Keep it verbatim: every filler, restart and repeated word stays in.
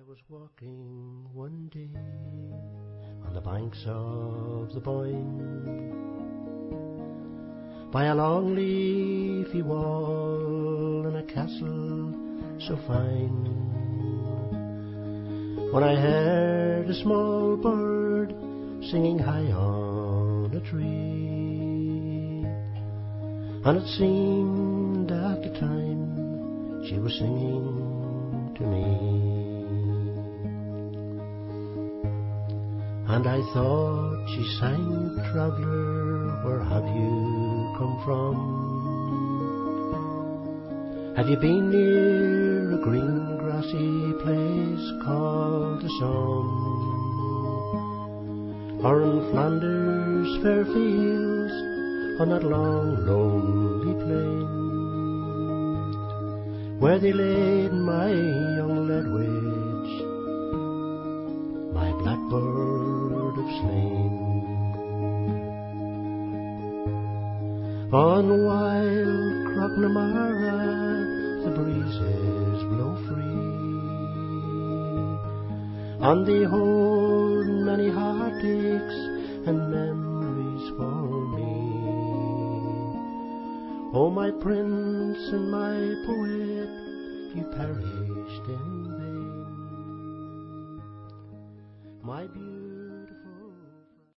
was walking one day on the banks of the Boyne, by a long leafy wall in a castle so fine, when I heard a small bird singing high on a tree, and it seemed at the time she was singing to me. And I thought she sang, "Traveller, where have you come from? Have you been near a green grassy place called the Somme, or in Flanders' fair fields on that long lonely plain, where they laid my young Ledwidge, my blackbird of slain? On wild Crocknamara the breezes blow free, and they hold many heartaches and memories for me. Oh, my prince and my poet, you perished in vain. My beauty